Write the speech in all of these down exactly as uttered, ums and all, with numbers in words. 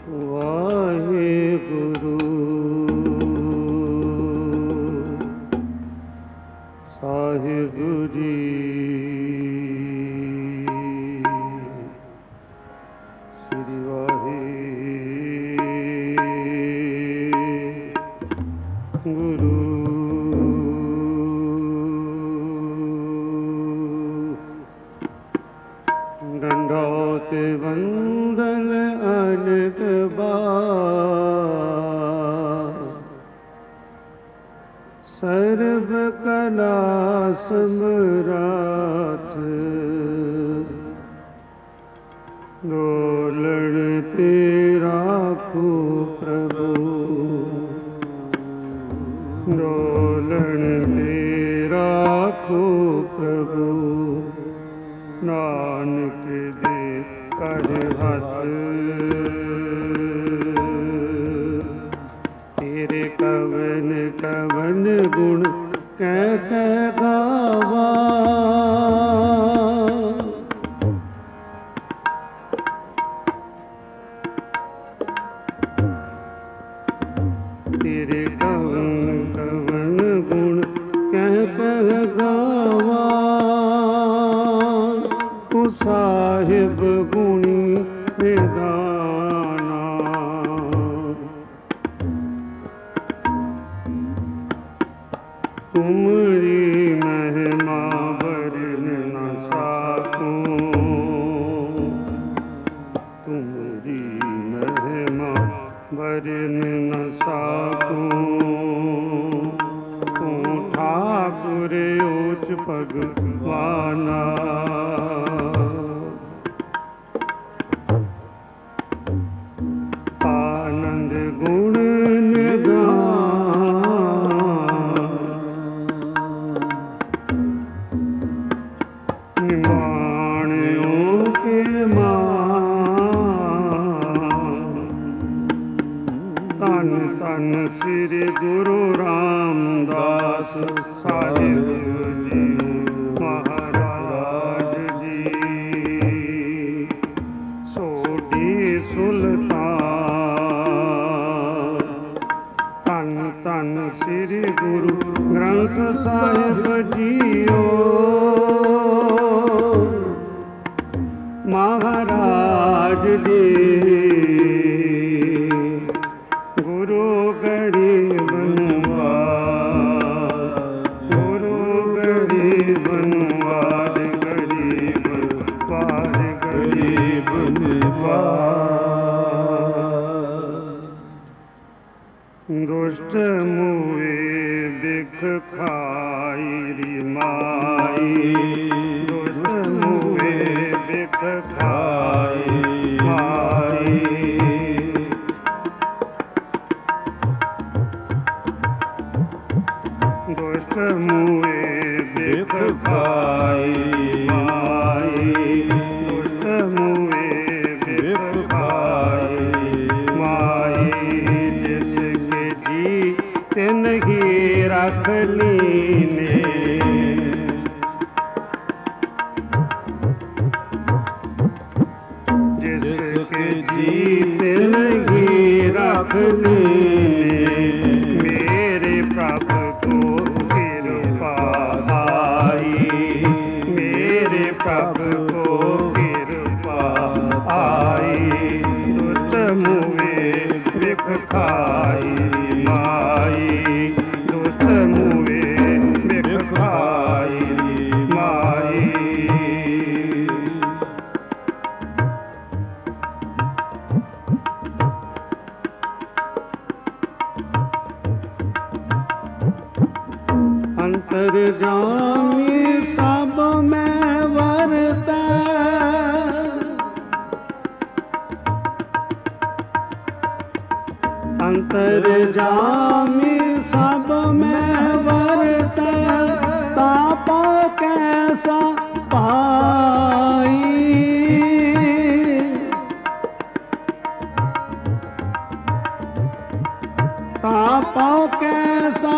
ਵਾਹਿਗੁਰੂ ਸਾਹਿਬ ਜੀ। ਸ੍ਰੀ ਵਾਹਿਗੁਰੂ। ਡੰਡੋਤ ਵੰਦਨ ਅਨਕ ਬਾਰ, ਸਰਬ ਕਲਾ ਸਮਰਾਥ। ਡੋਲਣ ਤੇ ਰਾਖੋ ਪ੍ਰਭੂ, ਡੋਲਣ ਤੇ ਰਾਖੋ ਪ੍ਰਭੂ। ਨਾਨਕ ਦੇ ਕਰ ਹੱਥ, ਤੇਰੇ ਕਵਨ ਕਵਨ ਗੁਣ ਕਹਿ ਕਹਿ ਗਾਵਾ। ਤੇਰੇ ਕਵਨ ਕਵਨ ਗੁਣ ਕਹਿ ਕਹਿ ਗਾਵਾ। ਤੂੰ ਸਾਹਿਬ ਗੁਣੀ ਨਿਦਾਨਾ, ਤੁਮਰੀ ਮਹਿਮਾ ਵਰਨ ਨ ਸਾਕੂੰ। ਤੁਮਰੀ ਮਹਿਮਾ ਵਰਨ ਨ ਸਾਕੂੰ। ਤੂੰ ਠਾਕੁਰ ਊਚ ਭਗਵਾਨਾ, ਆਨੰਦ ਗੁਣ ਨਿਧਾਨ। ਨਿਮਾਣਿਓ ਕੇ ਮਾਨ, ਧੰਨ ਧੰਨ ਸ੍ਰੀ ਗੁਰੂ ਰਾਮਦਾਸ ਸਾਹਿਬ ਜੀ ਮਹਾਰਾਜ ਜੀ। ਸੋਢੀ ਸੁਲਤਾਨ, ਧੰਨ ਧੰਨ ਸ੍ਰੀ ਗੁਰੂ ਗ੍ਰੰਥ ਸਾਹਿਬ ਜੀਓ ਮਹਾਰਾਜ ਜੀ। ਗੁਰੂ ਗਰੀਬ ਨਵਾਜ, ਗੁਰੂ ਗਰੀਬ ਨਵਾਜ, ਗਰੀਬ ਪਾਰ ਗਰੀਬ ਨਿਵਾਜ। ਦੁਸ਼ਟ ਮੂਏ ਦਿਖ ਖਾਈ ਰੀ ਮਾਈ, ਦੁਸ਼ਟ ਮੂਏ ਦਿਖ ਖਾਈ ਮਾਈ। ਦੁਸ਼ਟ ਮੂਏ ਦਿਖ ਖਾਈ ਮਾਈ, ਦੁਸ਼ਟ ਮੂਏ ਦਿਖ ਖਾਈ ਮਾਈ। ਜਿਸ ਕੇ ਜੀ ਤਿਨ ਹੀ ਰੱਖ ਲੀਨੇ, ਜਿਸ ਕੇ ਜੀ ਤਿਨ ਹੀ ਰੱਖ ਲੀਨੇ। ਮੇਰੇ ਪ੍ਰਭ ਕੋ ਕਿਰਪਾ ਆਈ, ਮੇਰੇ ਪ੍ਰਭ ਕੋ ਕਿਰਪਾ ਆਈ। ਦੁਸ਼ਟ ਮੂਏ ਵਿਖ ਖਾਈ ਮਾਈ, ਦੁਸ਼ਟ ਮੂਏ ਵਿਖ ਖਾਈ ਮਾਈ। ਅੰਤਰਜਾਮੀ ਸਭ ਮੈਂ ਵਰਤੈ, ਅੰਤਰਜਾਮੀ ਸਭ ਮੈਂ ਵਰਤੈ। ਤਾਪੋ ਕੈਸਾ ਪਾਈ, ਤਾਪੋ ਕੈਸਾ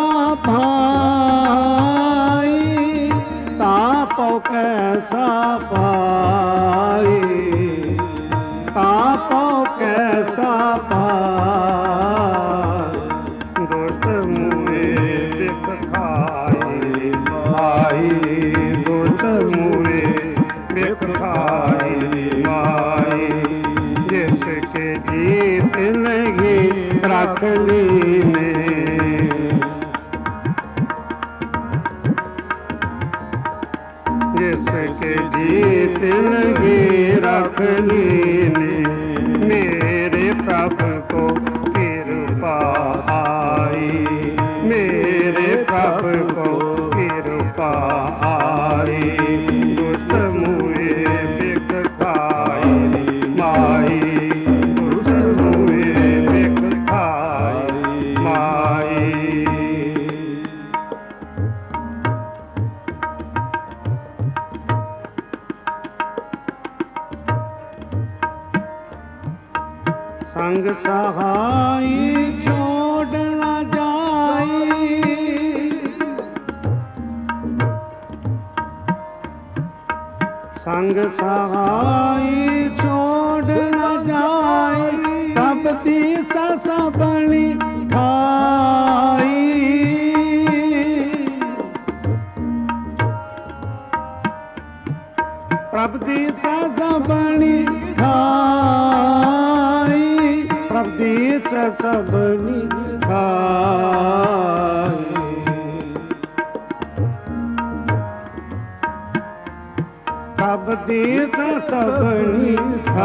ਪਾਈ। ਤਾਪੋ ਕੈਸਾ ਪਾਈ, ਤਾਪੋ ਕੈਸਾ रख लीने। जिसके जीत लगी रख लीने। मेरे प्रभु को कृपा आई, मेरे प्रभु को कृपा आई। दुष्ट मुए बिक खाई माई, दुष्ट मुए बिक खाई माई। संग सहाई छोड़ न जाई, संग सहाई छोड़ न जाई। तब तीसा सबनी खाई, प्रभ तीसा सबनी खाई, प्रभ तीसा सबनी खाई। प्रभ तीसा सबनी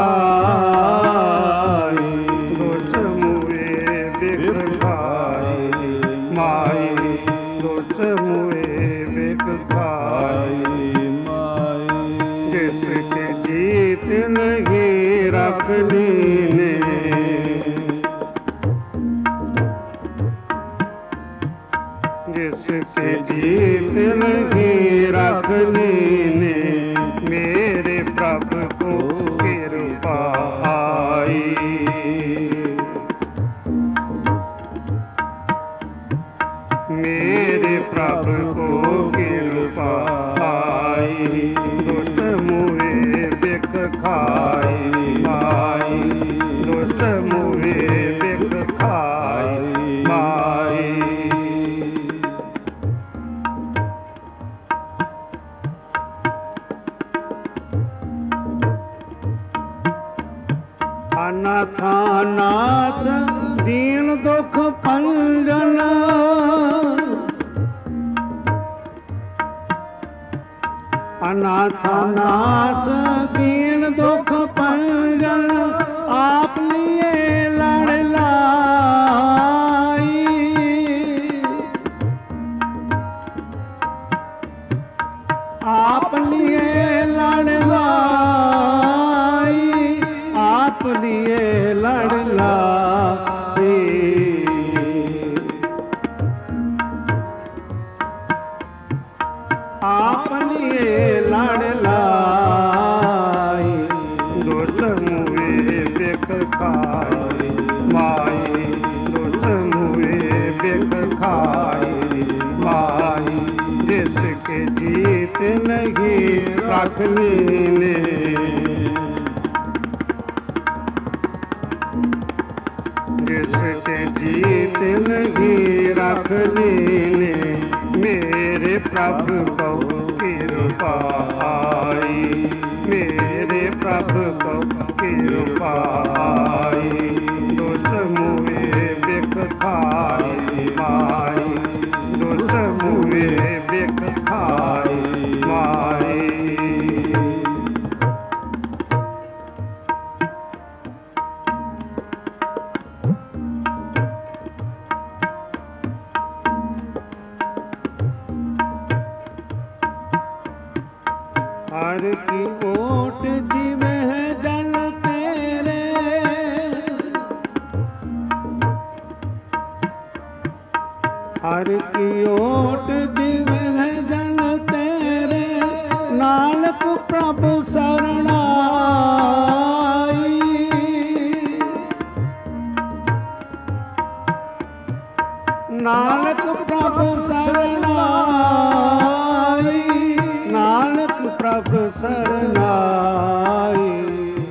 खाई। दुष्ट मुए बिक खाई माई, दुष्ट मुए बिक खाई माई। जिसके जीत नहीं रख लीने। जिसके जीत नहीं रख लीने। मेरे प्रभु को कृपा आई, मेरे प्रभु को कृपा आई। दुष्ट मुए बिक खाई माई, दुष्ट मुए बिक खाई माई। अनाथ दीन दुख भंजन, अनाथ नाथ दीन दुख भंजन। आप लिए लड़ लाई, आप लिए लड़ लाई, आप लिए लड़ लाई। आप लिए लड़ लाई। दुष्ट मुए बिक खाई माई, दुष्ट मुए बिक खाई माई। जिसके जीत नहीं रख लीने। जिसके जीत नहीं रख लीने। मेरे प्रभु को कृपा आई, मेरे प्रभु को कृपा आई। दुष्ट मुए बिक खाई माई, दुष्ट मुए बिक खाई माई। हर की ओट जीवे है जन तेरे, हर की ओट जीवे है जन तेरे। नानक प्रभु शरणाई, नानक प्रभु शरणाई, नानक प्रभु शरणाई।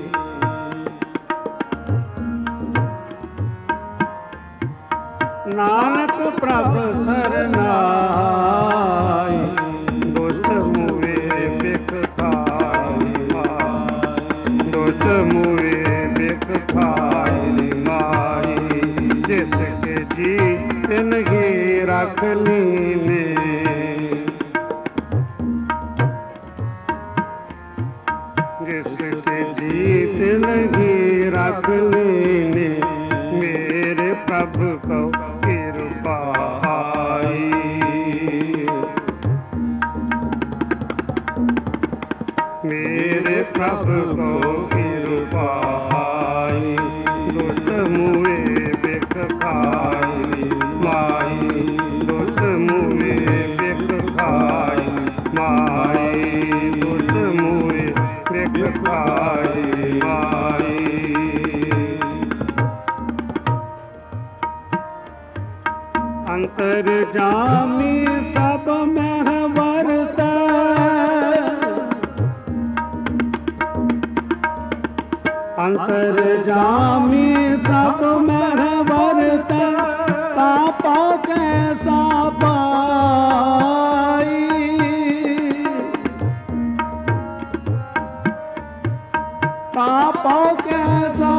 नानक प्रभु शरणाई। दुष्ट मुए बिक खाई माई, दुष्ट मुए बिक खाई माई। जिस जी तिनकी रख लीने। जिसके जी तिनकी रख लीने, मेरे प्रभु को कृपा आई। मेरे प्रभु को कृपा आई। दुष्ट मुए बिख खाई माई, दुष्ट मुए बिख खाई माई, दुष्ट मुए बिख खाई माई। अंतर्जामी सब में वर्ता, अंतर्जामी सब में वर्ता, तापा कैसा पाई। तापा कैसा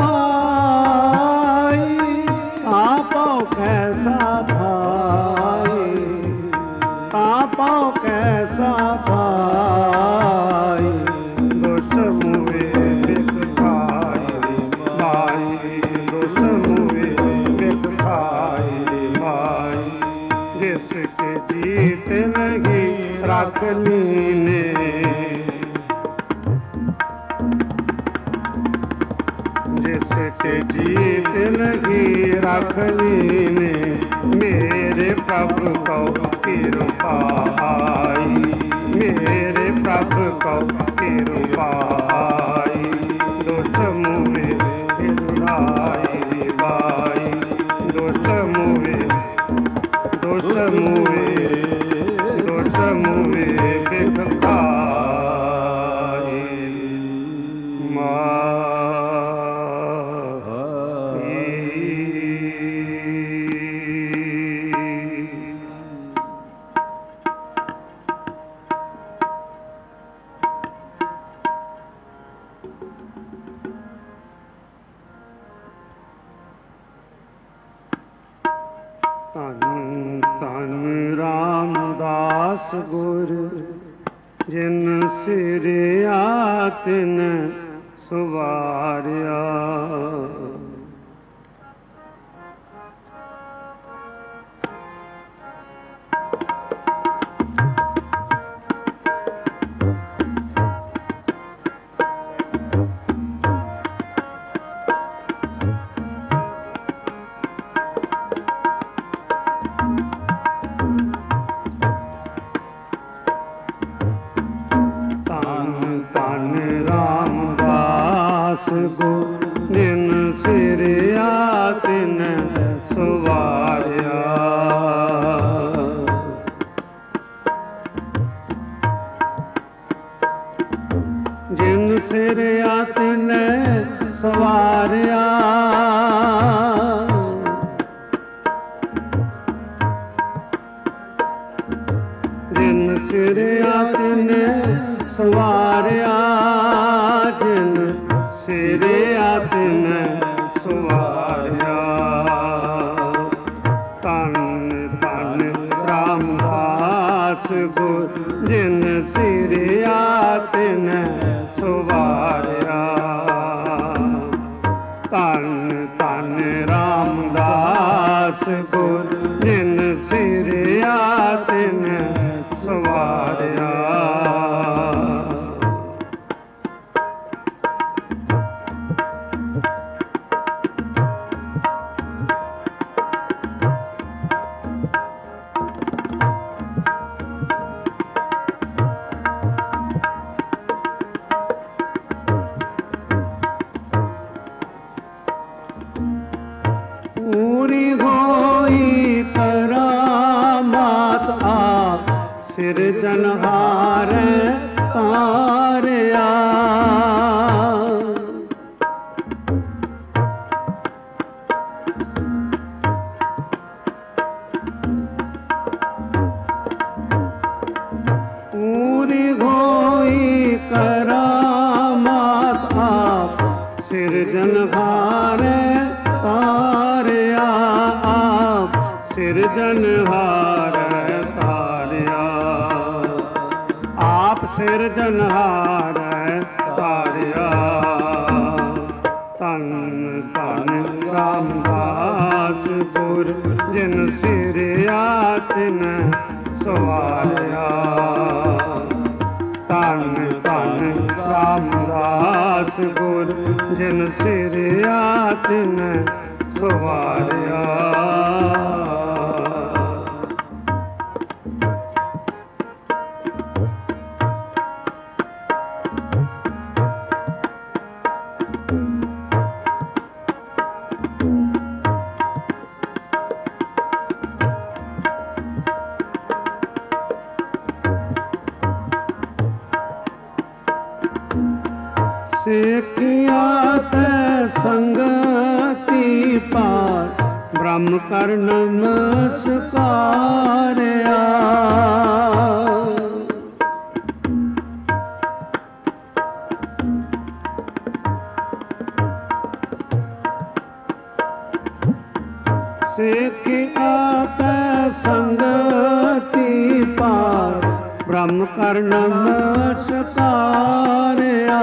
पाई, तापा कैसा भाई, तापा कैसा भाई। दुष्ट मुए बिख खाई माई, दुष्ट मुए बिख खाई माई। जिसके जीत नहीं रख लीने, जिसके जीत नहीं रख लीने, मेरे प्रभु को कृपा आई। मेरे प्रभु को कृपा आई। दुष्ट मुए हिलाई बाई, दुष्ट मुए, दुष्ट मुए, दुष्ट मुए बिख खाई माई। धन धन रामदास गुर, जिन सिरिया तिन सुवारिया। गुर जिन सिरिया तिन सुवारिया। जिन सिरिया तिन सुवारिया, जिन सिरिया तिन सुवारिया, जिन सिरिया तिन सुवारिया। तन तन रामदास गुर, जिन सिरिया तिन सुवारिया। तन तन रामदास गुर, जिन सिरिया तिन सुवारिया। पूरी होई करामात आप, सिरजनहार तारिया। पूरी होई करामात आप, सिरजनहार तारिया। ਸਿਰਜਨਹਾਰੈ ਤਾਰਿਆ। ਆਪ ਸਿਰਜਨਹਾਰੈ ਤਾਰਿਆ। ਧੰਨ ਧੰਨ ਰਾਮਦਾਸ ਗੁਰ ਜਿਨ ਸਿਰਿਆ ਤਿਨ ਸਵਾਰਿਆ। ਧੰਨ ਧੰਨ ਰਾਮਦਾਸ ਗੁਰ ਜਿਨ ਸਿਰਿਆ ਤਿਨ ਸਵਾਰਿਆ। ਸਿੱਖਿਆ ਤੈ ਸੰਗਤੀ ਪਾਰ ਬ੍ਰਹਮ ਕਰ ਨਮਸਕਾਰਿਆ। ਸਿੱਖਿਆ ਤੈ ਸੰਗਤੀ ਪਾਰ ਬ੍ਰਹਮ ਕਰ ਨਮਸਕਾਰਿਆ।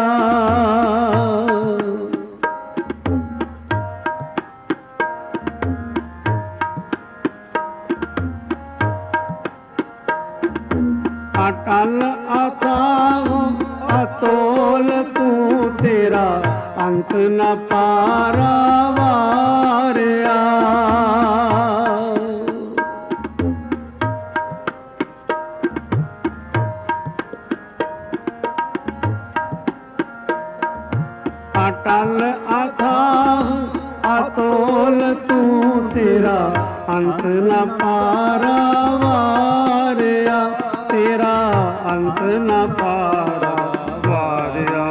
ਅਟਲ ਅਥਾਹ ਅਤੋਲ ਤੂੰ ਤੇਰਾ ਅੰਤ ਨ ਪਾਰਾਵਾਰਿਆ। ਅਟਲ ਅਥਾਹ ਅਤੋਲ ਤੂੰ ਤੇਰਾ ਅੰਤ ਨ ਪਾਰਾਵਾਰਿਆ। ਤੇਰਾ ਅੰਤ ਨ ਪਾਰਾਵਾਰਿਆ।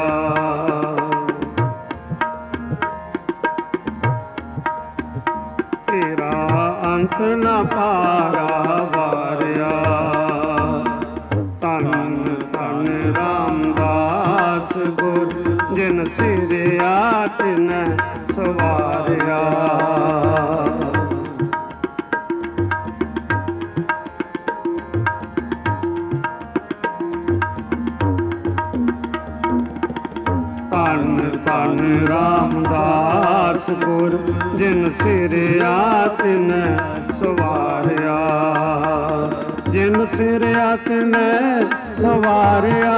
ਤੇਰਾ ਅੰਤ ਨ ਪਾਰਾਵਾਰਿਆ। ਧੰਨ ਧੰਨ ਰਾਮਦਾਸ ਗੁਰ ਜਿਨ ਸਿਰਿਆ ਤਿਨ ਸਵਾਰਿਆ। ਧੰਨ ਧੰਨ ਰਾਮਦਾਸ ਗੁਰ ਜਿਨ ਸਿਰਿਆ ਤਿਨ ਸਵਾਰਿਆ। ਜਿਨ ਸਿਰਿਆ ਤਿਨ ਸਵਾਰਿਆ।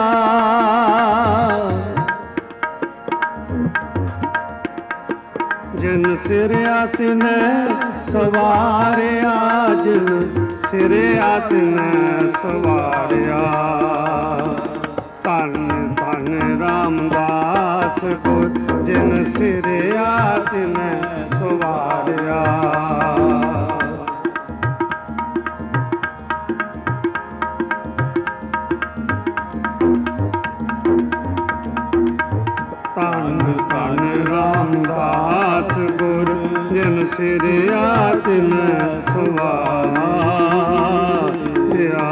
ਜਿਨ ਸਿਰਿਆ ਤਿਨ ਸਵਾਰਿਆ। ਜਿਨ ਸਿਰਿਆ ਤਿਨ ਸਵਾਰਿਆ। ਧੰਨ ਧੰਨ ਰਾਮਦਾਸ ਗੁਰ ਜਿਨ ਸਿਰਿਆ ਤਿਨ ਸਵਾਰਿਆ। ਧੰਨ ਧੰਨ ਰਾਮਦਾਸ ਗੁਰ ਜਿਨ ਸਿਰਿਆ ਤਿਨ ਸਵਾਰਿਆ।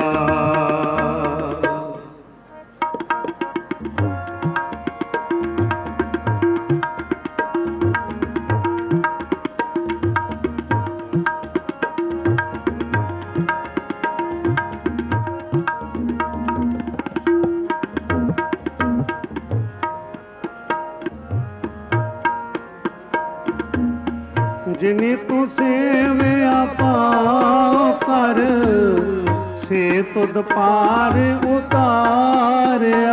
ਜਿਨੀ ਤੂੰ ਸੇਵਿਆ ਪਾਉ ਕਰ ਸੇ ਤੁਧ ਪਾਰ ਉਤਾਰਿਆ।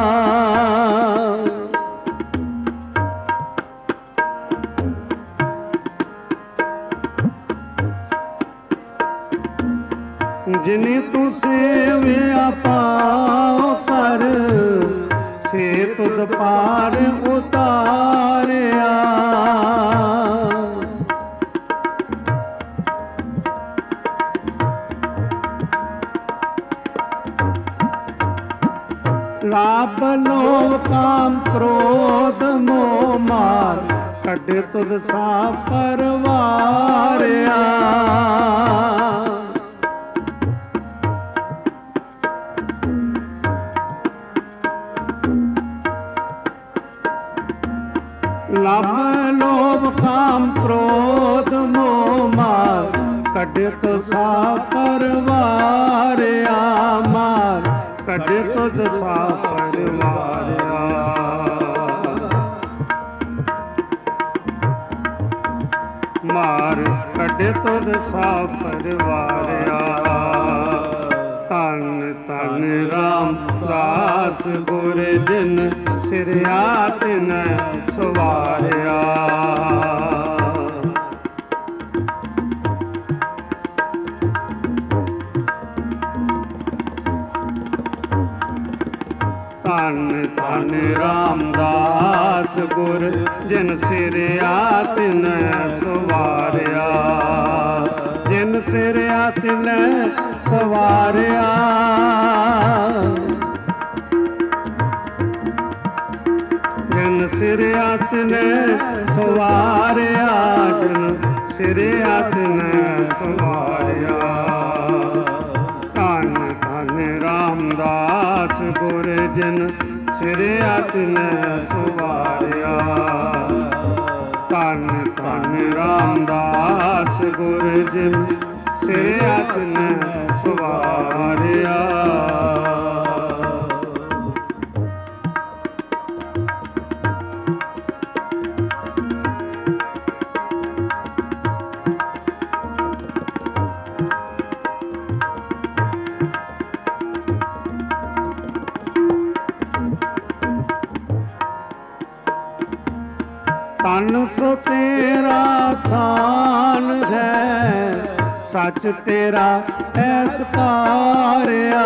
ਜਿਨੀ ਤੂੰ ਸੇਵਿਆ ਪਾਉ ਕਰ ਸੇ ਤੁਧ ਪਾਰ ਉਤਾਰਿਆ। ਲਾਭ ਲੋਭ ਕਾਮ ਕ੍ਰੋਧ ਮੋਹ ਮਾਰ ਕੱਢੇ ਤੁਧ ਸਾ ਪਰਵਾਰਿਆ। ਲਾਭ ਲੋਭ ਕਾਮ ਕ੍ਰੋਧ ਮੋਹ ਮਾਰ ਕੱਢੇ ਤੁਸਾ ਪਰਵਾਰਿਆ ਮਾਰ ਕੱਢੇ ਤੁਸਾ ਪਰਵਾਰਿਆ ਮਾਰ ਕੱਢੇ ਤੁਸਾ ਪਰਵਾਰਿਆ ਧੰਨ ਧੰਨ ਰਾਮਦਾਸ ਗੁਰ ਜਿਨ ਸਿਰਿਆ ਤਿਨ ਸਵਾਰਿਆ ਧੰਨ ਧੰਨ ਰਾਮਦਾਸ ਗੁਰ ਜਿਨ ਸਿਰਿਆ ਤਿਨ ਸਵਾਰਿਆ ਜਿਨ ਸਿਰਿਆ ਤਿਨ ਸਵਾਰਿਆ ਜਿਨ ਸਿਰਿਆ ਤਿਨ ਸਵਾਰਿਆ ਜਿਨ ਸਿਰਿਆ ਤਿਨ ਸਵਾਰਿਆ ਧੰਨ ਧੰਨ ਰਾਮਦਾਸ ਗੁਰ ਜਿਨ ਸਿਰਿਆ ਤਿਨ ਸਵਾਰਿਆ ਧੰਨ ਧੰਨ ਰਾਮਦਾਸ ਗੁਰ ਜਿਨ ਸਿਰਿਆ ਤਿਨ ਸਵਾਰਿਆ ਤਨ ਸੋ ਤੇਰਾ ਥਾਨ ਹੈ ਸੱਚ ਤੇਰਾ ਐਸ ਤਾਰਿਆ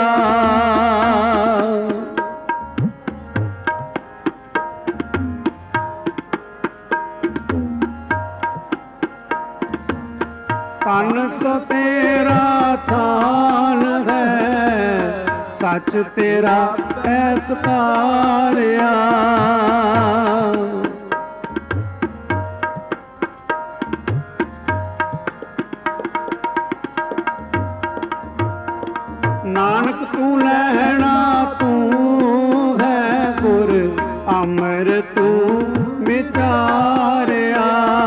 ਤਨ ਸੋ ਤੇਰਾ ਥਾਨ ਹੈ ਸੱਚ ਤੇਰਾ ਐਸ ਤਾਰਿਆ ਨਾਨਕ ਤੂੰ ਲੈਣਾ ਤੂੰ ਹੈ ਗੁਰ ਅਮਰ ਤੂੰ ਵਿਚਾਰਿਆ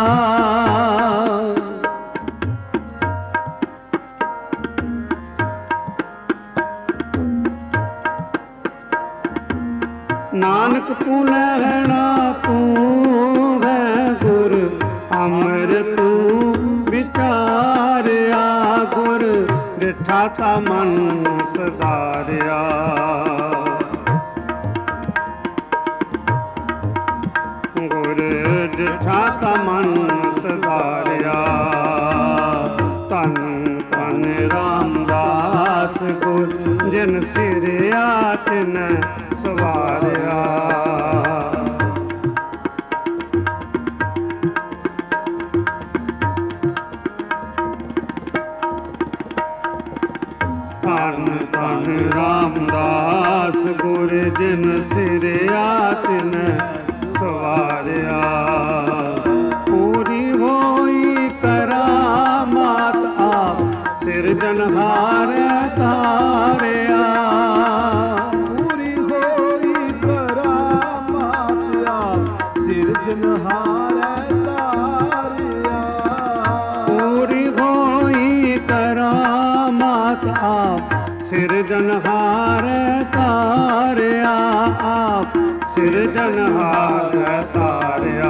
ਨਾਨਕ ਤੂੰ ਲੈਣਾ ਤੂੰ ਹੈ ਗੁਰ ਅਮਰ ਤੂੰ ਵਿਚਾਰਿਆ ਗੁਰ ਡਿਠਾ ਤਾ ਮਨ ਸਦਾਰਿਆ ਗੁਰ ਡਿਠਾ ਤਾ ਮਨ ਸਦਾਰਿਆ ਧੰਨ ਧੰਨ ਰਾਮਦਾਸ ਗੁਰ ਜਿਨ ਸਿਰਿਆ ਤਿਨ ਸਵਾਰਿਆ ਧੰਨ ਧੰਨ ਰਾਮਦਾਸ ਗੁਰ ਜਿਨ ਸਿਰਿਆ ਤਿਨ ਸਵਾਰਿਆ ਪੂਰੀ ਹੋਈ ਕਰਾਮਾਤ ਆਪ ਸਿਰਜਨਹਾਰ ਤਾਰਿਆ ਪੂਰੀ ਹੋਈ ਕਰਾਮਾਤ ਆਪ ਸਿਰਜਨਹਾਰ ਤਾਰਿਆ ਪੂਰੀ ਹੋਈ ਕਰਾਮਾਤ ਆਪ ਸਿਰਜਨਹਾਰ ਤਾਰਿਆ ਆਪ ਸਿਰਜਨਹਾਰ ਤਾਰਿਆ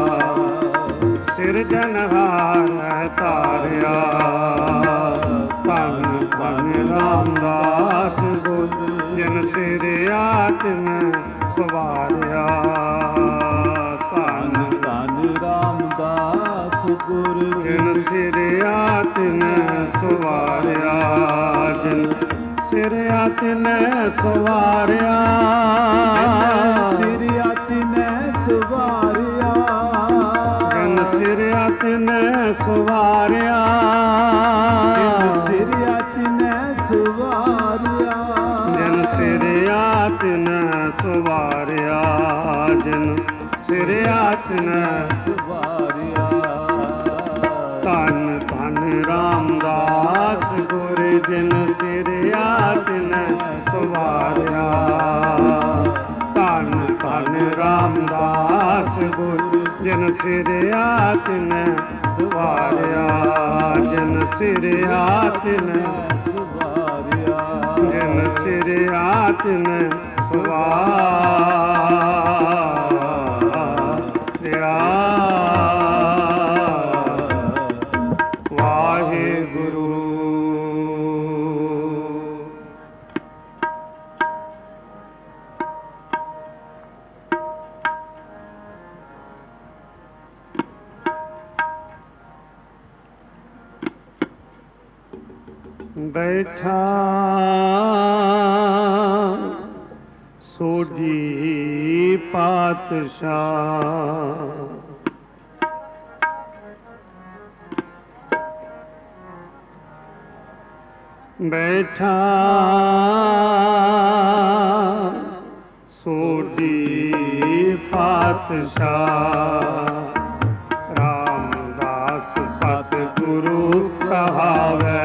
ਸਿਰਜਨਹਾਰ ਤਾਰਿਆ ਧੰਨ ਧੰਨ ਰਾਮਦਾਸ ਗੁਰ ਜਿਨ ਸਿਰਿਆ ਤਿਨ ਸਵਾਰਿਆ ਧੰਨ ਧੰਨ ਰਾਮਦਾਸ ਗੁਰ ਜਿਨ ਸਿਰਿਆ ਤਿਨ ਸਵਾਰਿਆ ਜਿਨ ਸਿਰਿਆ ਤਿਨ ਸਵਾਰਿਆ ਸਿਰਿਆ ਤਿਨ ਸਵਾਰਿਆ ਜਿਨ ਸਿਰਿਆ ਤਿਨ ਸਵਾਰਿਆ ਸਿਰਿਆ ਤਿਨ ਸਵਾਰਿਆ ਜਿਨ ਸਿਰਿਆ ਤਿਨ ਸਵਾਰਿਆ ਜਿਨ ਸਿਰਿਆ ਤਿਨ ਸਵਾਰਿਆ ਧੰਨ ਧੰਨ ਰਾਮਦਾਸ ਗੁਰ ਜਿਨ ਸਿਰਿਆ ਤਿਨ ਸਵਾਰਿਆ ਧੰਨ ਧੰਨ ਰਾਮਦਾਸ ਗੁਰ ਜਿਨ ਸਿਰਿਆ ਤਿਨ ਸਵਾਰਿਆ ਜਿਨ ਸਿਰਿਆ ਤਿਨ ਸਵਾਰਿਆ ਜਿਨ ਸਿਰਿਆ ਤਿਨ ਸਵਾਰਿਆ ਵਾਹਿਗੁਰੂ। ਬੈਠਾ ਸੋਢੀ ਪਾਤਸ਼ਾਹ ਬੈਠਾ ਸੋਢੀ ਪਾਤਸ਼ਾਹ ਰਾਮਦਾਸ ਸਤਿਗੁਰੂ ਕਹਾਵੈ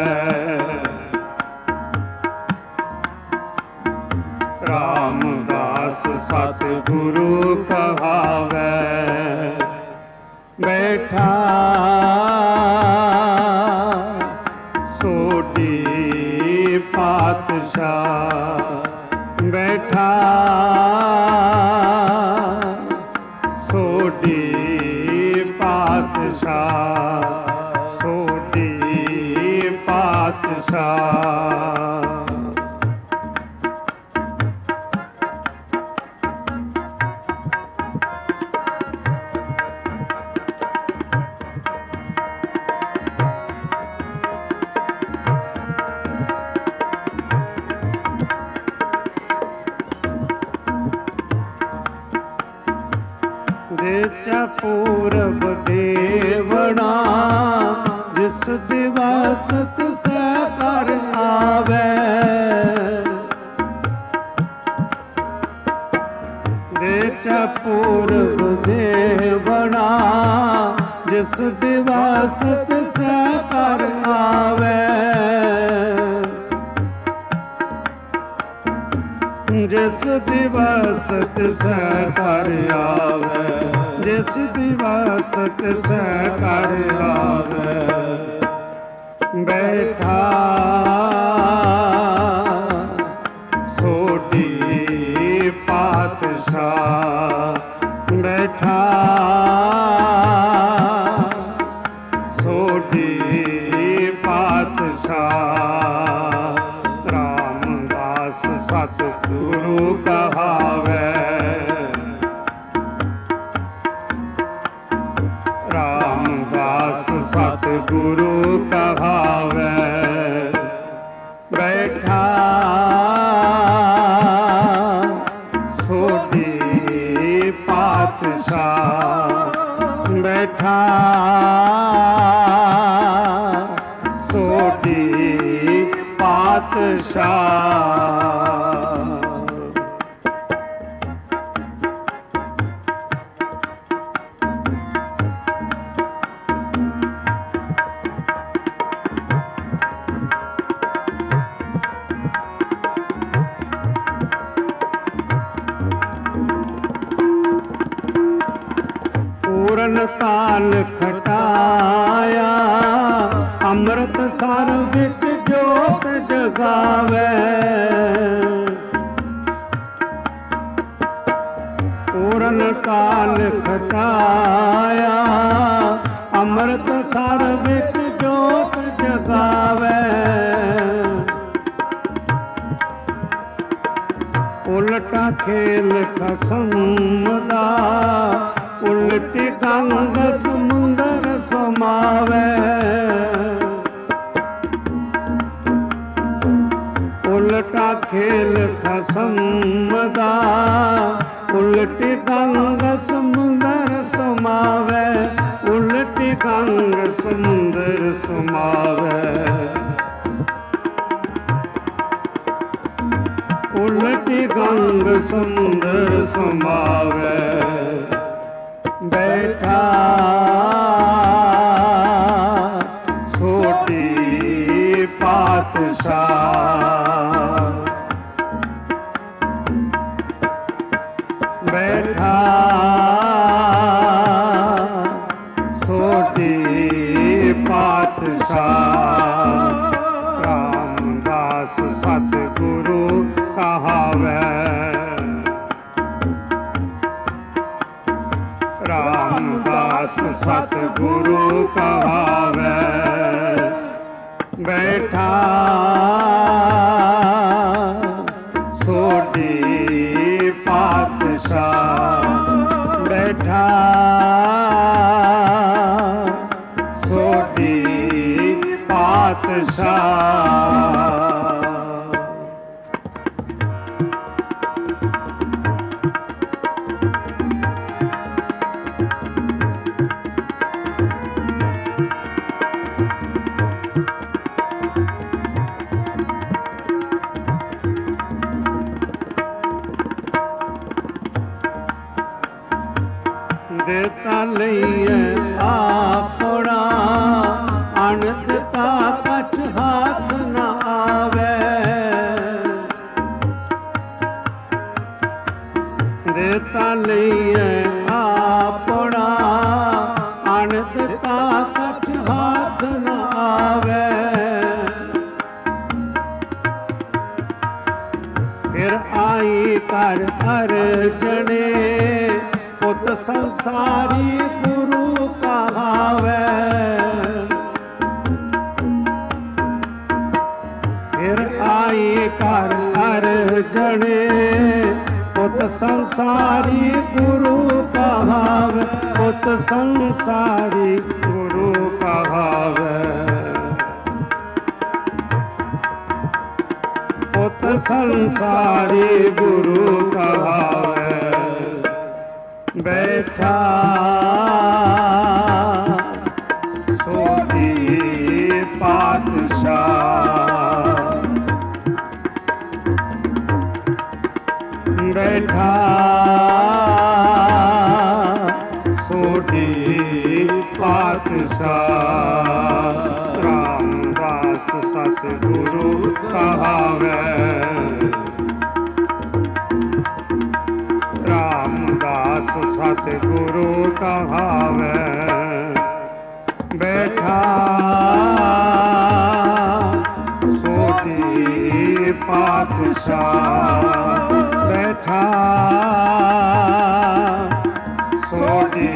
ਰਾਮਦਾਸ ਸਤਿਗੁਰੂ ਕਹਾਵੈ ਬੈਠਾ ਸੋਢੀ ਪਾਤਸ਼ਾਹ ਬੈਠਾ ਸੋਢੀ ਪਾਤਸ਼ਾਹ ਸੋਢੀ ਪਾਤਸ਼ਾਹ ਦੇਚਾ ਪੂਰਬ ਦੇਵਣਾ ਜਿਸ ਦਿਵਸ ਤਿਸੈ ਕਰ ਆਵੈ ਦੇਚਾ ਪੂਰਬ ਦੇਵਣਾ ਜਿਸ ਦਿਵਸ ਤਿਸੈ ਕਰ ਆਵੈ ਜਿਸ ਦਿਵਸ ਤਿਸੈ ਕਰ ਆਵੈ ਜਿਸ ਦਿਵਸ ਤਿਸੈ ਕਰ ਆਵੈ ਬੈਠਾ ਸੋਢੀ ਪਾਤਸ਼ਾਹ ਬੈਠਾ ਸੋਢੀ ਪਾਤਸ਼ਾਹ ਰਾਮਦਾਸ ਸਤਿਗੁਰੂ ਕਹਾਵੈ ਰਾਮਦਾਸ ਸਤਿਗੁਰੂ ਕਹਾਵੈ ਬੈਠਾ ਸੋਢੀ ਪਾਤਸ਼ਾਹ ਬੈਠਾ ਸੋਢੀ ਪਾਤਸ਼ਾਹ ਪੂਰਨ ਕਾਲ ਖਟਾਇਆ ਅੰਮ੍ਰਿਤ ਸਰ ਵਿੱਚ ਜੋਤ ਜਗਾਵੇ ਪੂਰਨ ਕਾਲ ਖਟਾਇਆ ਅੰਮ੍ਰਿਤ ਸਰ ਵਿੱਚ ਜੋਤ ਜਗਾਵੇ ਉਲਟਾ ਖੇਲ ਖਸਮ ਦਾ ਉਲਟੀ ਗੰਗ ਸਮੁੰਦਰ ਸਮਾਵੇ ਉਲਟਾ ਖੇਲ ਖਸਮ ਦਾ ਉਲਟੀ ਗੰਗ ਸਮੁੰਦਰ ਸਮਾਵੇ ਉਲਟੀ ਗੰਗ ਸਮੁੰਦਰ ਸਮਾਵੇ ਉਲਟੀ ਗੰਗ ਸਮੁੰਦਰ ਸਮਾਵੇ ਬੈਠਾ ਸੋਢੀ ਪਾਤਸ਼ਾਹ ਬੈਠਾ ਸੋਢੀ रामदास सतगुरु कहावे बैठा सोडी पातशाह बैठा सोडी पातशाह देता लईए आपड़ा अन दिता कछ हाथ न आवे देता लईए आपड़ा अन दिता कछ हाथ न आवे फिर आई कर अर्जने पुत संसारी गुरु कहावे फिर आई कर अर्जने पुत संसारी गुरु कहावे पुत संसारी गुरु कहावे पुत संसारी गुरु कहावे बैठा सोडी पातशाह बैठा सोडी पातशाह रामदास सतगुरु कहावे रामदास सतगुरु कहावे बैठा सोडी पातशाह बैठा सोडी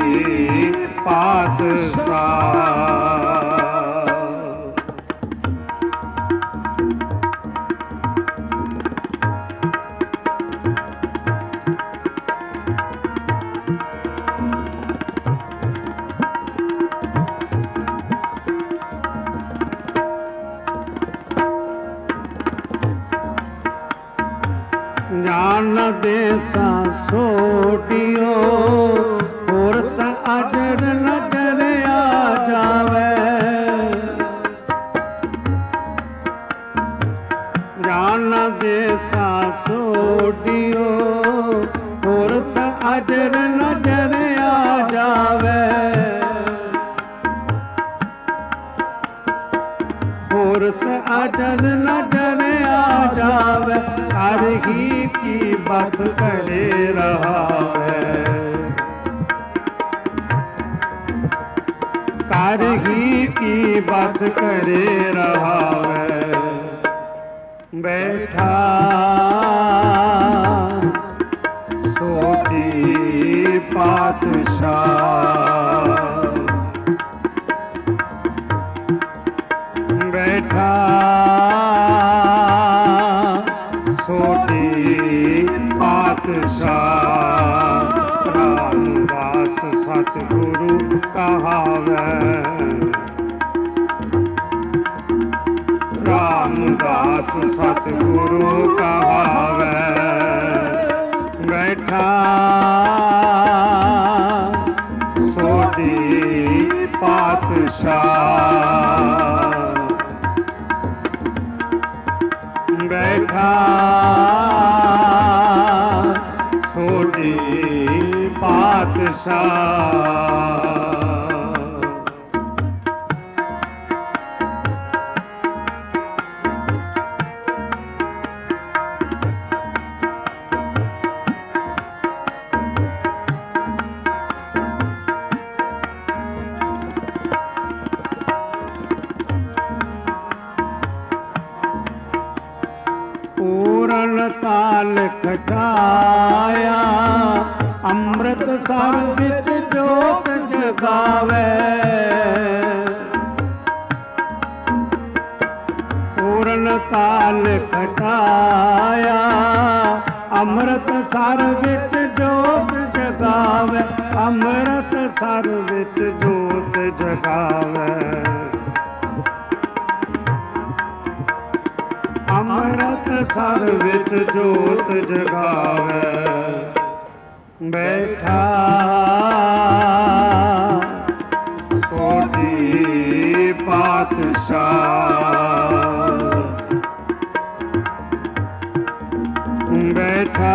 पातशाह जान देसा सोटियो होर सा अजर नजर आ जावे जान देसा सोटियो होर सा अजर नजर आ जावे होर सा अजर नजर आ जावे हर ही की बात करे रहा है कर ही की बात करे रहा है बैठा सोडी पातशाह बैठा सोडी पातशाह रामदास सतगुरु कहावे रामदास सतगुरु कहावे बैठा सोडी पातशाह बैठा सोडी पातशाह पूरन काल खटाया अमृत सर विच जो गावे पूर्ण ताल खटाया अमृत सर विच जोत जगावे अमृत सर विच जोत जगावे अमृत सर विच जोत जगावे बैठा सोढ़ी पातशाह बैठा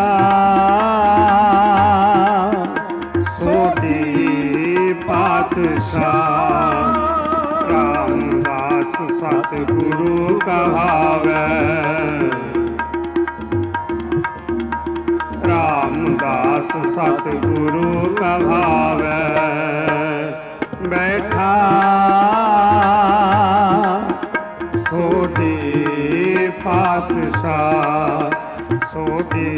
सोढ़ी पातशाह रामदास सतगुरु कहावे रामदास सतगुरु कहावे बैठा सोढ़ी पातशाह सोढ़ी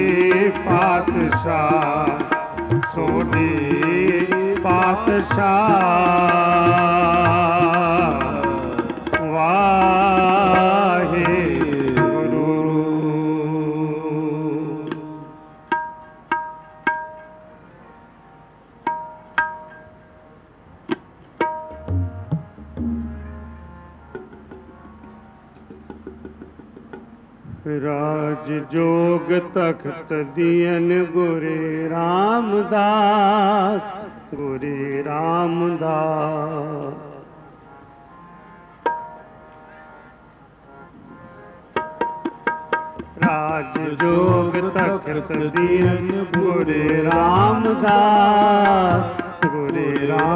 पातशाह सोढ़ी पातशाह वाहे गुरु। राज जोग तख्त दियन गुरे रामदास गुरे रामदास राज जोग तख्त दियन गुरे रामदास गुरे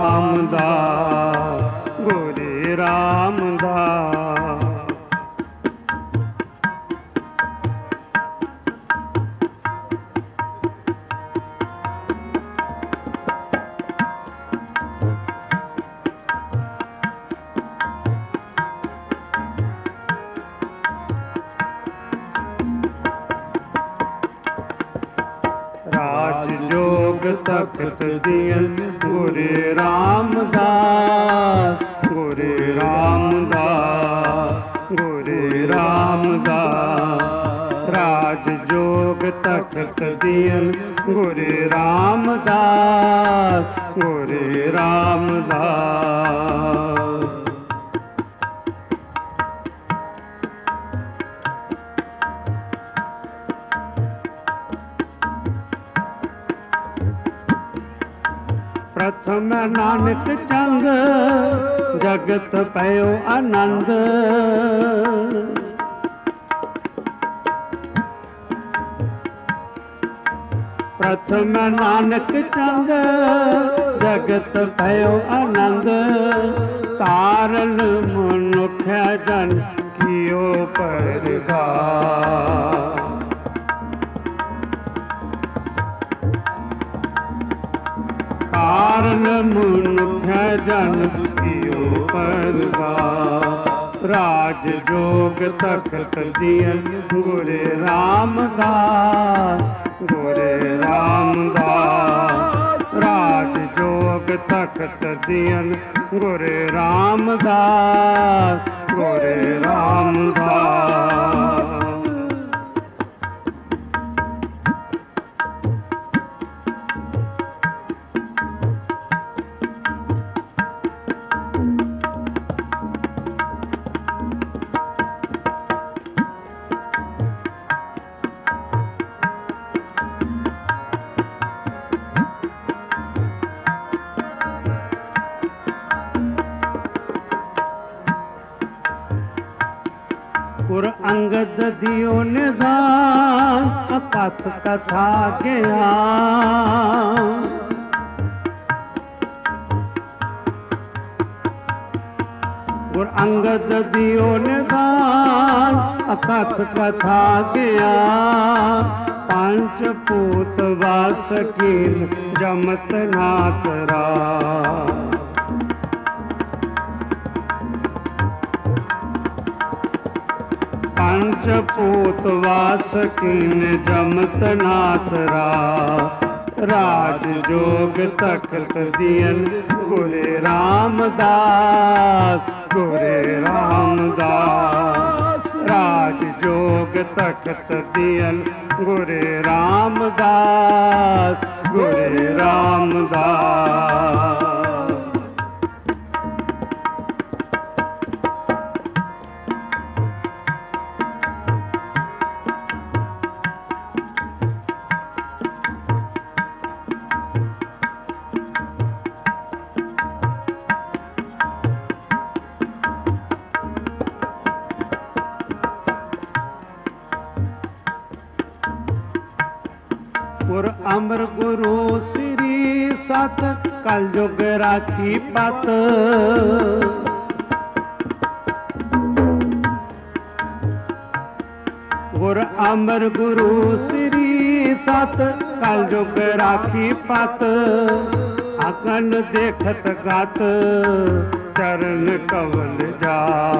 रामदास गुरे रामदास तख्त दियन गुरे रामदास गुरे रामदास गुरे रामदास राज जोग तख्त दियन गुरे रामदास गुरे रामदास प्रथम नानक चंद जगत पयो आनंद प्रथम नानक चंद जगत पयो आनंद कारण मनुख जन कियो परगाह कारण मनुख जन कियो परगाह राज जोग तख्त दियन गुरे रामदास गुरे रामदास राज जोग तख्त दियन गुरे रामदास गुरे रामदास गुर अंगद दियो निदान कथ कथा ज्ञान गुर अंगद दियो निदान कथ कथा ज्ञान पंच पूत वास कीन जमत नाथ रा पंचपूत वास कीन जमत नाथ रा ਰਾਜ ਜੋਗ ਤਖਤ ਦੀਨ ਗੁਰੇ ਰਾਮਦਾਸ ਗੁਰੇ ਰਾਮਦਾਸ ਰਾਜ ਜੋਗ ਤਖਤ ਦੀਨ ਗੁਰੇ ਰਾਮਦਾਸ ਗੁਰੇ ਰਾਮਦਾਸ ਗੁਰ ਅਮਰ ਗੁਰੂ ਸ੍ਰੀ ਸਤ ਕਲ ਜੁਗ ਰਾਖੀ ਪਤ ਗੁਰ ਅਮਰ ਗੁਰੂ ਸ੍ਰੀ ਸਤ ਕਲ ਜੁਗ ਰਾਖੀ ਪਤ ਅਗਨ ਦੇਖਤ ਗਤ ਚਰਨ ਕਵਲ ਜਾ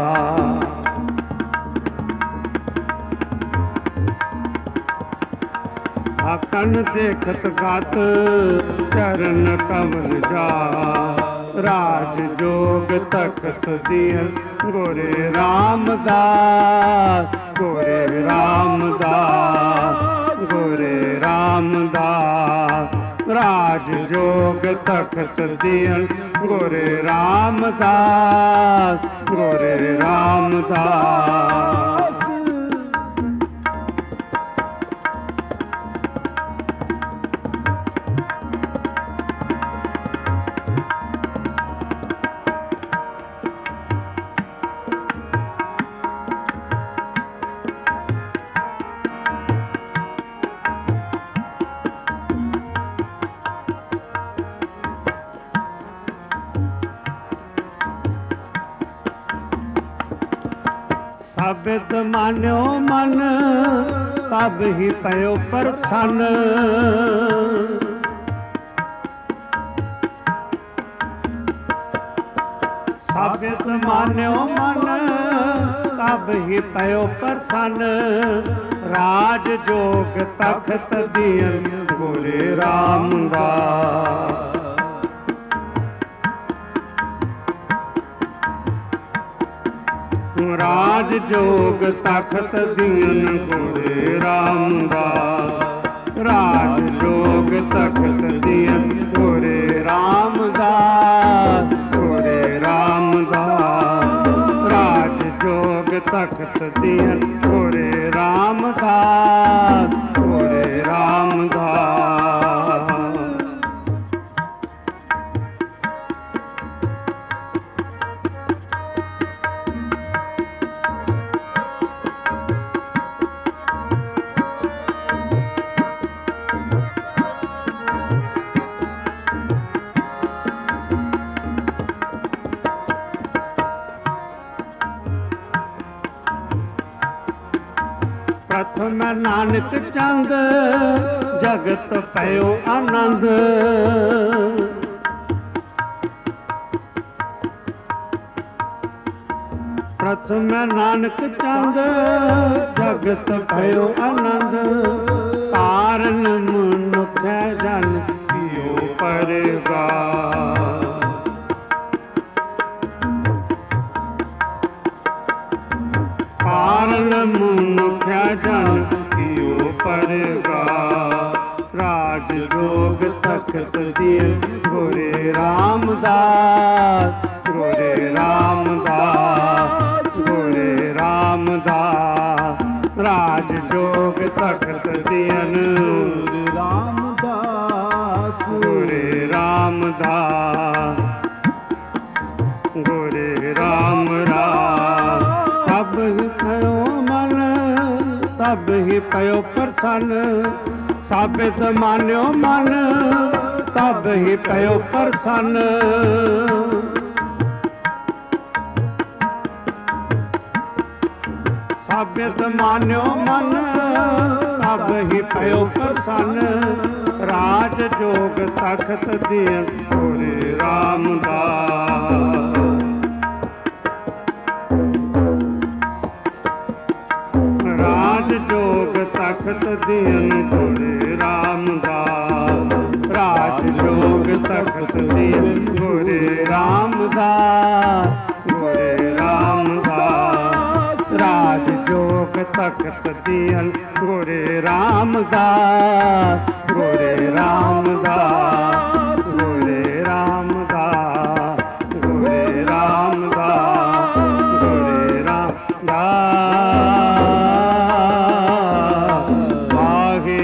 ਆਕਨ ਦੇਖਤ ਗਤ ਚਰਨ ਕਮਲ ਜਾ ਰਾਜ ਜੋਗ ਤਖਤ ਦੀਨ ਗੁਰੇ ਰਾਮਦਾਸ ਗੁਰੇ ਰਾਮਦਾਸ ਗੁਰੇ ਰਾਮਦਾਸ ਰਾਜ ਜੋਗ ਤਖਤ ਦੀਨ ਗੁਰੇ ਰਾਮਦਾਸ ਗੁਰੇ ਰਾਮਦਾਸ ਸਾਬਿਤ ਮਾਨਿਓ ਮਨ ਤਬ ਹੀ ਪਇਓ ਪ੍ਰਸੰਨ ਸਾਬਿਤ ਮਾਨਿਓ ਮਨ ਤਬ ਹੀ ਪਇਓ ਪ੍ਰਸੰਨ ਰਾਜ ਜੋਗ ਤਖਤ ਦੀਨ ਗੁਰੇ ਰਾਮਦਾਸ ਰਾਜ ਜੋਗ ਤਖਤ ਦੀਨ ਗੁਰੇ ਰਾਮਦਾਸ ਰਾਜ ਜੋਗ ਤਖਤ ਦੀਨ ਗੁਰੇ ਰਾਮਦਾਸ ਗੁਰੇ ਰਾਮਦਾਸ ਰਾਜ ਜੋਗ ਤਖਤ ਦੀਨ ਗੁਰੇ ਰਾਮਦਾਸ ਗੁਰੇ ਰਾਮਦਾਸ ਪ੍ਰਥਮ ਨਾਨਕ ਚੰਦ ਜਗਤ ਪਇਓ ਆਨੰਦ ਪ੍ਰਥਮ ਨਾਨਕ ਚੰਦ ਜਗਤ ਪਇਓ ਆਨੰਦ ਕਾਰਨ ਮਨੁੱਖ ਜਨ ਪਿਓ ਪਰਗਾਸ ਕਾਰਨ ਮਨੁੱਖ ਜਨ ਪਿਓ ਪਰਗਾਸ ਰਾਜ ਜੋਗ ਤਖਤ ਦੀਨ ਗੁਰੇ ਰਾਮਦਾਸ ਗੁਰੇ ਰਾਮਦਾਸ ਗੁਰੇ ਰਾਮਦਾਸ ਰਾਜ ਜੋਗ ਤਖਤ ਦੀਨ ਗੁਰੇ ਰਾਮਦਾਸ ਗੁਰੇ ਰਾਮਦਾਸ ਗੁਰੇ ਰਾਮ ਰਾਮ ਸਭ ਪਇਓ ਮਨ ਤਬ ਹੀ ਪਇਓ ਪ੍ਰਸੰਨ ਸਾਬਿਤ ਮਾਨਿਓ ਮਨ ਤਬ ਹੀ ਪਇਓ ਪ੍ਰਸੰਨ ਸਾਬਿਤ ਮਾਨਿਓ ਮਨ ਤਬ ਹੀ ਪਇਓ ਪ੍ਰਸੰਨ ਰਾਜ ਜੋਗ ਤਖਤ ਦੀਨ ਗੁਰੇ ਰਾਮਦਾਸ ਰਾਜ ਜੋਗ ਤਖਤ ਦੀਨ ਗੁਰੇ ਰਾਮਦਾਸ ਗੁਰੇ ਰਾਮਦਾਸ ਗੁਰੇ ਰਾਮਦਾਸ ਰਾਜ ਜੋਗ ਤਖਤ ਦੀਨ ਗੁਰੇ ਰਾਮਦਾਸ ਗੁਰੇ ਰਾਮਦਾਸ ਗੁਰੇ ਰਾਮਦਾਸ ਗੁਰੇ ਰਾਮਦਾਸ ਗੁਰੇ ਰਾਮਦਾਸ ਵਾਹਿਗੁਰੂ।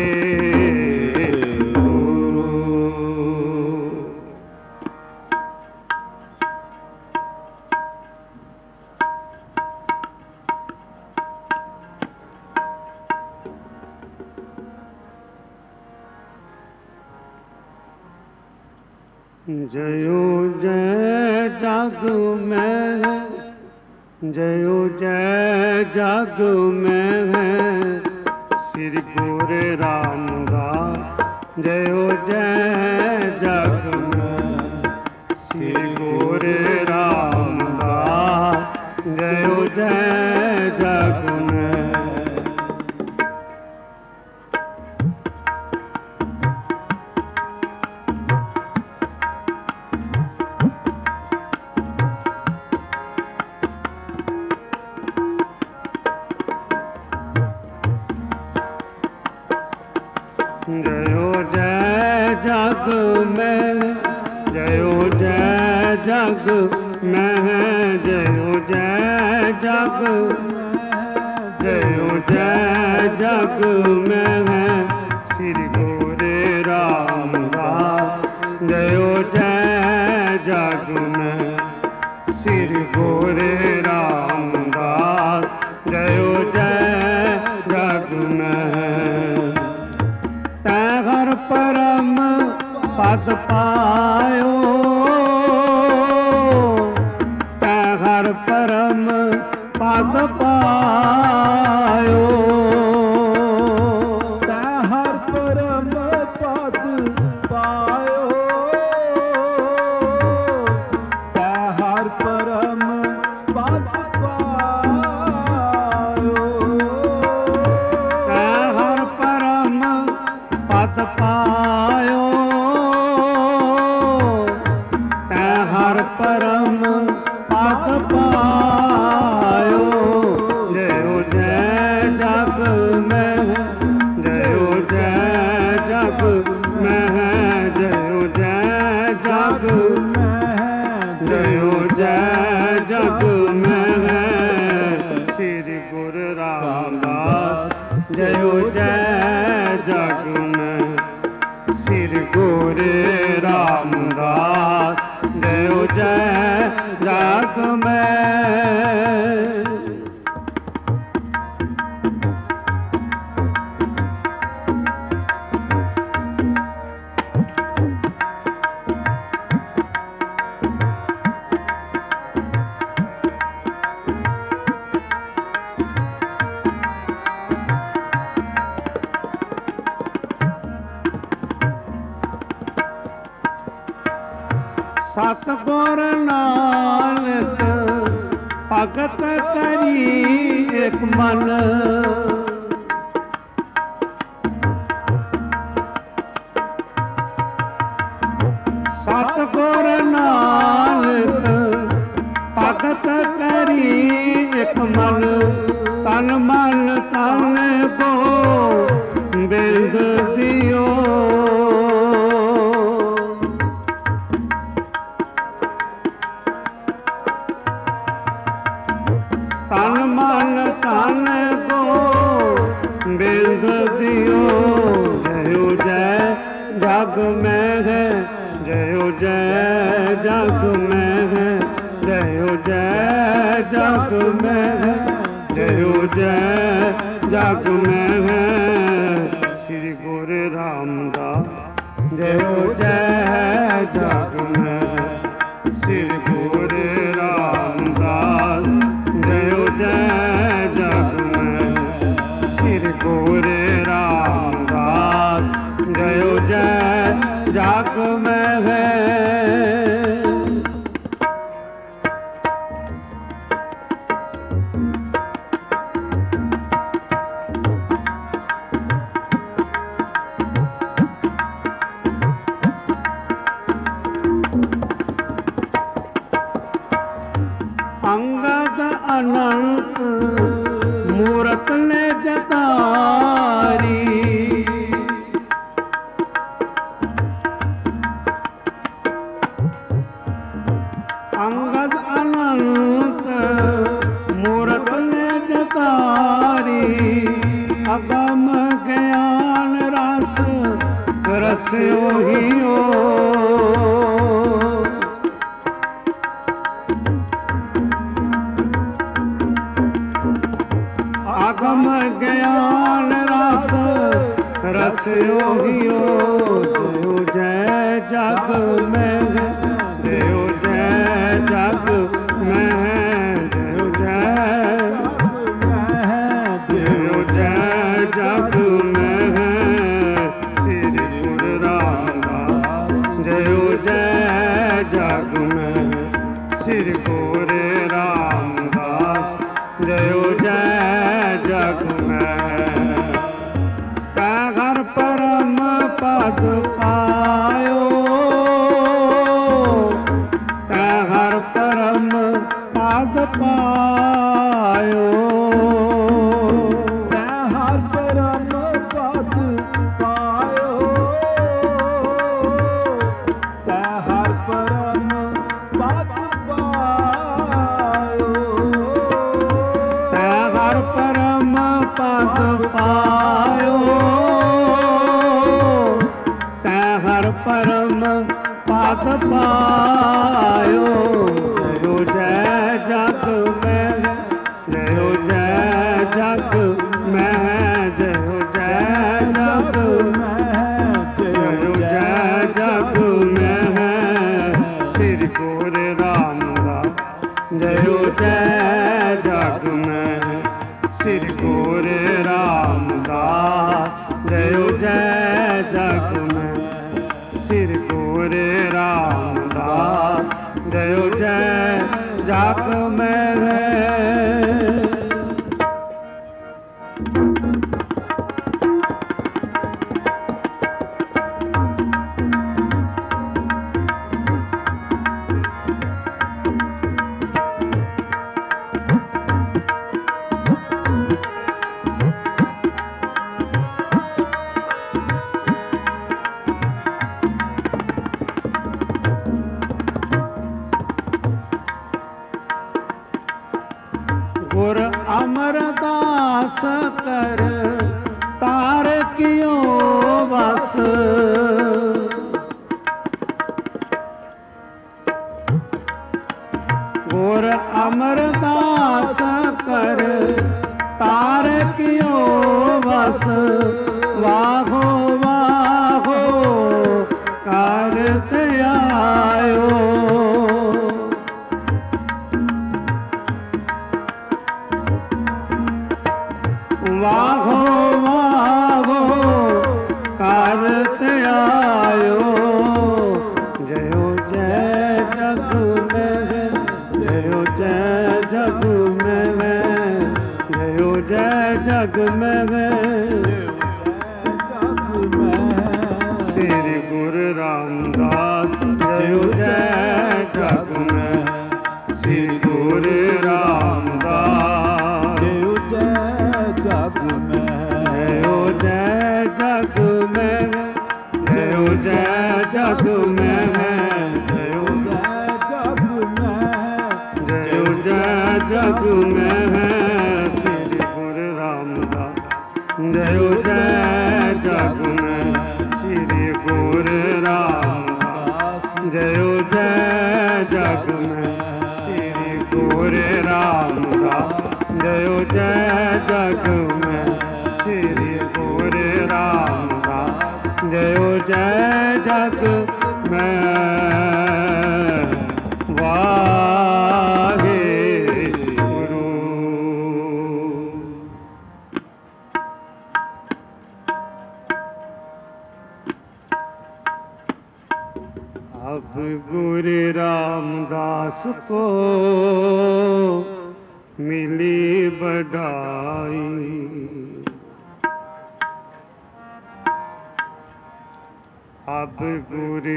जयो जय जग में है जयो जय जग में है श्री गुरु रामदास जयो जय जग में श्री गुरु रामदास जयो जय जग में। जयो जय जग में जयो जय जग में जयो जय जग जयो जय जग में श्री गुरु रामदास जयो जय जग में श्री गुरु रामदास जयो जय जग में। हर परम पद पायो तै हर परम पद पायो तै हर परम पद पायो तै हर परम पद पायो तै हर परम पद पायो तै हर परम पद पायो जयो जय जग में जयो जय जग में जयो जय जग में जयो जय जग में श्री गुरु रामदास जयो जय जग में श्री गुरु रामदास जयो जय जग में। सतगुर नानक भगत करी एक मन सतगुर नानक भगत करी एक मन तन मन तन को बिंद दियो तन मन तन को बिंद दियो जयो जय जग में है जयो जय जग में है जयो जय जग में है जयो जय जग में है श्री गुरु रामदास जयो जय जग में श्री गुरु रामदास जयो जय जग में श्री गुरु रामदास जयो जय जग में है। अनंत मूरत ने जतारी। अंगद अनंत मूरत ने जतारी। अगम ज्ञान रस रस ओहियो। अगम ज्ञान रस रस ओहियो। देव जय जग में देव जय जग में देव जय देव जय जग में श्री गुरु रामदास। देव जय जग में श्री गुरु रामदास। देव जय जग में घर परम पद पायो। घर परम पद पायो। हर परम पद पायो। हर परम पद पायो। हर परम पद पायो। हर परम पद पायो। जयो जय जग में जयो जय जग में जयो जय जग में जयो जय जग में श्री गुरु रामदास। जयो जय जग में श्री गुरु रामदास। जयो जय जग में श्री गुरु रामदास। जयो जय जग में। गुर अमरदास कर तार कियो बस। गुर अमरदास कर तार कियो बस। वाहो वाहो करत आयो। वाहो वाहो करत आयो। जयो जय जग में जयो जय जग में जयो जय जग में श्री गुरु रामदास। जयो जय जग में श्री गुरु रामदास। जयो जय जग में जयो जय जग में जयो जय जग में जयो जय जग में जयो जय जग में श्री गुरु रामदास। जयो जय जग में श्री गुरु रामदास। जयो जय जग में श्री गुरु रामदास। जयो जय जग में श्री गुरु रामदास। जयो जय जग में वाहे गुरु। अब गुरु रामदास को मिली बढ़ाई। अब गुरु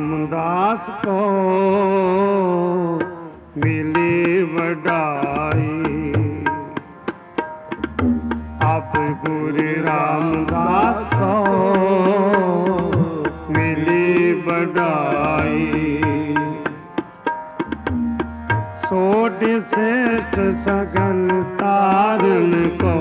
रामदास को मिली बढ़ाई। श्रेष्ठ सकल तारण को,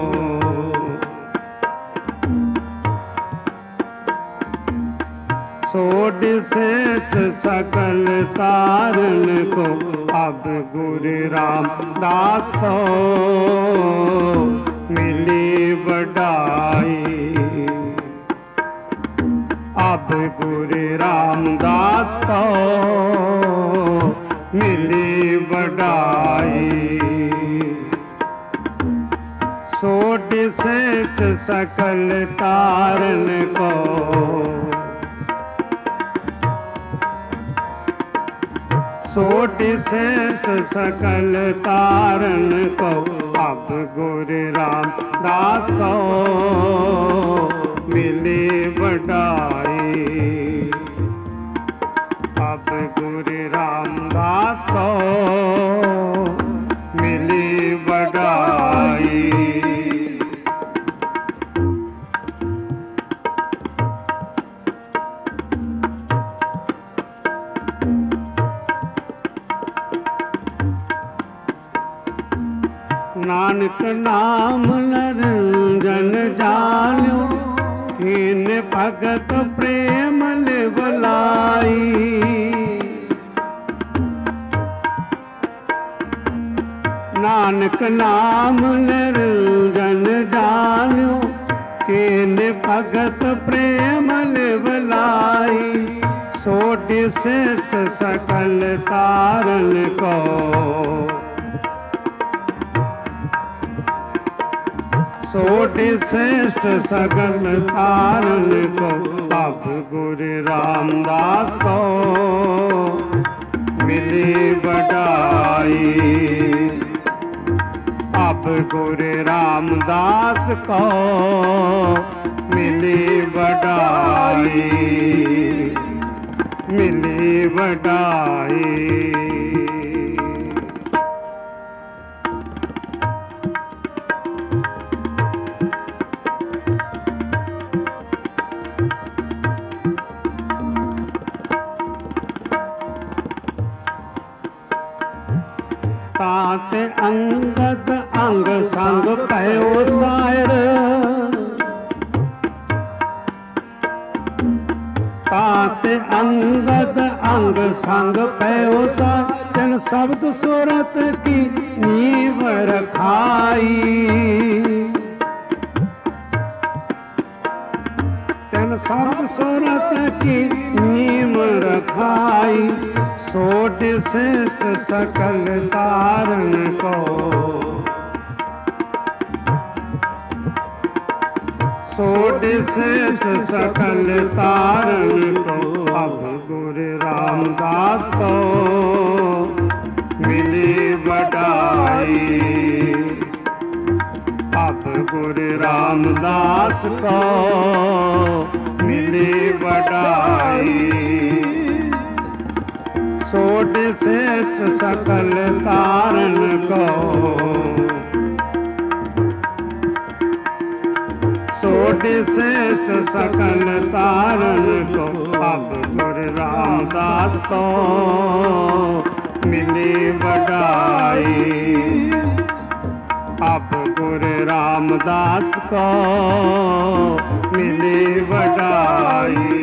सोड श्रेष्ठ सकल तारण को, अब गुरु रामदास को मिली बड़ाई। अब गुरु रामदास को मिली बड़ाई। सोड श्रेष्ठ सकल तारण को, सोड श्रेष्ठ सकल तारण को, अब गुरु रामदास को मिली बड़ाई। अब गुरु रामदास को मिली बड़ाई। नानक नाम नरंजन जान्यो, कीन भगत प्रेम लिवलाई। नानक नाम नरंजन जान्यो, कीन भगत प्रेम लिवलाई। सोड श्रेष्ठ सकल तारण को, सोड श्रेष्ठ सकल तारण को, अब गुरु रामदास को मिली बड़ाई। अब गुरु रामदास को मिली बड़ाई, मिली बड़ाई। तात अंगद अंग संग पयो सायर, तात अंगद अंग संग पयो सायर। जन शब्द सूरत की नींव रखाई, जन शब्द सूरत की नींव रखाई। सोड श्रेष्ठ सकल तारण को, सोड श्रेष्ठ सकल तारण को, अब गुरु रामदास को मिली बड़ाई। अब गुरु रामदास को मिली बड़ाई। सोड श्रेष्ठ सकल तारण को, सोड श्रेष्ठ सकल तारण को, अब गुरु रामदास को मिली बड़ाई। अब गुरु रामदास को मिली बड़ाई।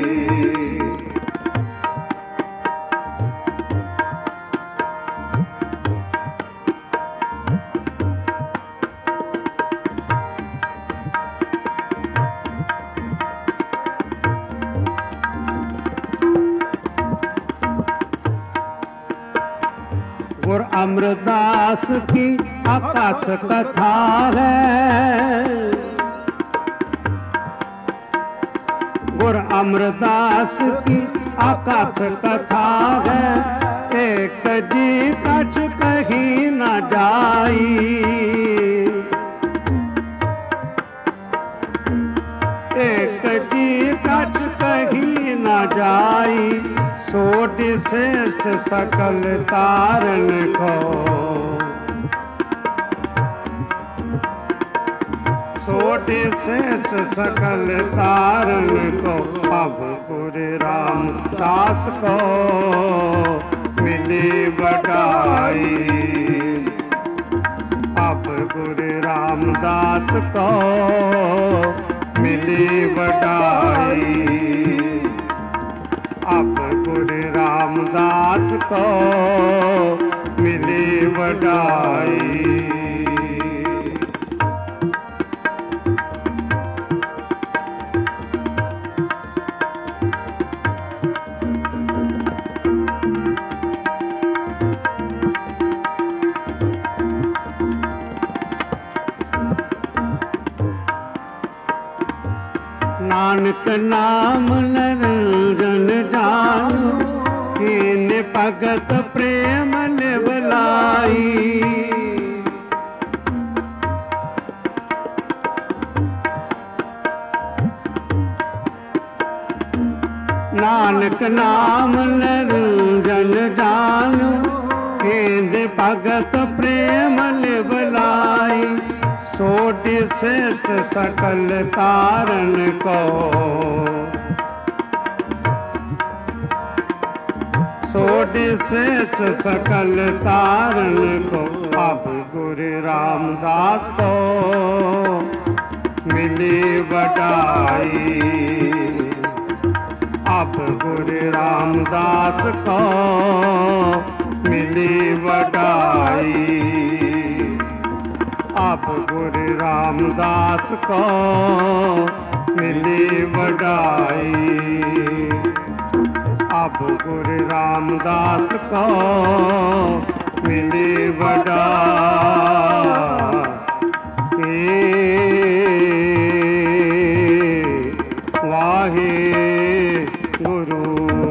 गुरु अमरदास की अकथ कथा है, गुरु अमरदास की अकथ कथा है। एक जी कछ कही न जाई, एक जी कछ कही न जाई। सोड श्रेष्ठ सकल तारण को, सोड श्रेष्ठ सकल तारण को, अब गुरु रामदास को मिली बड़ाई। गुरु रामदास को मिली वडाई। अब गुरु रामदास को मिली वडाई। नानक नाम निरंजन जानु, कीन भगत प्रेम निवलाई। नानक नाम निरंजन जानु, कीन भगत प्रेम निवलाई। सोट सेठ सकल तारन को, सोट सेठ सकल तारन को। अब गुरु रामदास को मिली वडाई। अब गुरु रामदास को मिली वडाई। अब गुरु रामदास को मिली वडाई। अब गुरु रामदास को मिली वडाई। वाहे गुरु।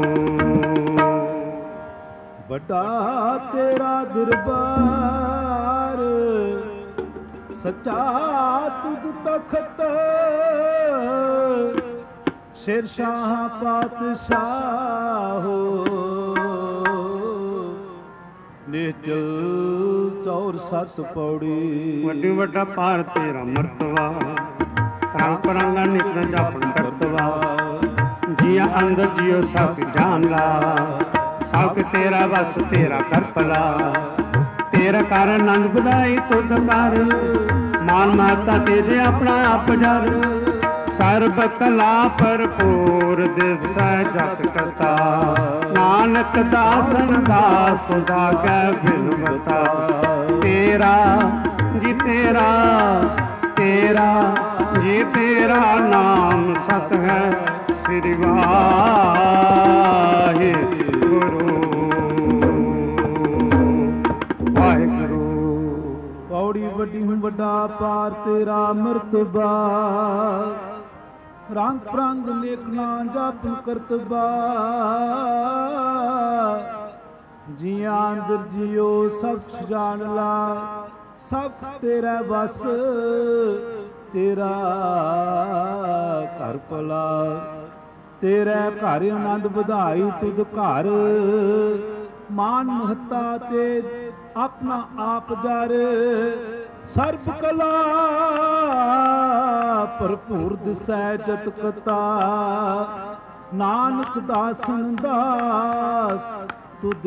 बड़ा तेरा दरबार, सच्चा तुद तखत, शेरशाह पातशाह हो। निचल चौर सत पौड़ी। वड्डी वड्डा पार तेरा मर्तवा, रंग परंगा निकल जापन करतवा। जिया अंदर जियो सब जान ला, सब तेरा बस तेरा कर पला। तेरा कर नंद बधाई तुद कर, मान माता तेरे अपना आप जर। सर्ब कला भरपूर दिसै जत कथा, नानक दासन दास तुदा कै बिनवता। तेरा जी तेरा, तेरा जी तेरा नाम सत है, श्री वाहे गुरु। वाहिगुरु। पौड़ी वड्डी हूँ वड्डा पार तेरा मर्तबा, रंग प्रंग लेखना जप करतबा। जिया अंदर जियो सब जान ला, सब तेरा बस तेरा घर भला। तेरा घर आनंद बधाई तुद घर, मान महता ते अपना आप जर। सर्ब कला भरपूर दिसै जत कता, नानक दासन दास तुद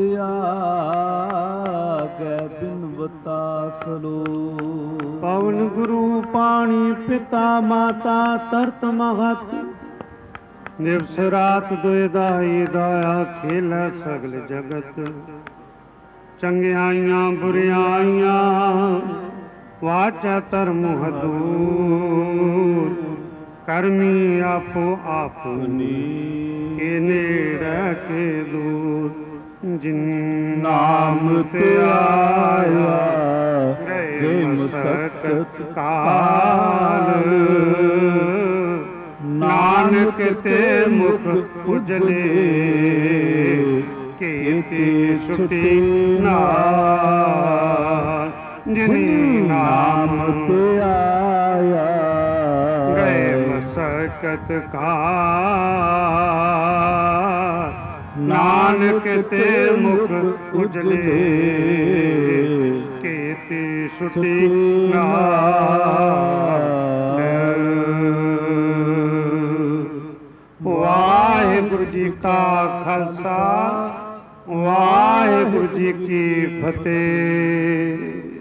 आगे बिनवता सलो। पवन गुरु पानी पिता माता तरत महत, दिवस रात दुए दाई दाया खेल सगल जगत। चंगियाइयां बुरियाइयां वाचा धर्म हदूर, करमी आपो आपनी के नेड़े के दूर। जिन नाम ते आया गए मसकत काल, नानक ते मुख उजले केती छुटी नाल। जिनी नाम ते आया गए मसकत काल, नानक ते मुख उजले केती छुटी नाल। वाहिगुरु जी का खालसा, वाहिगुरु जी की फतेह।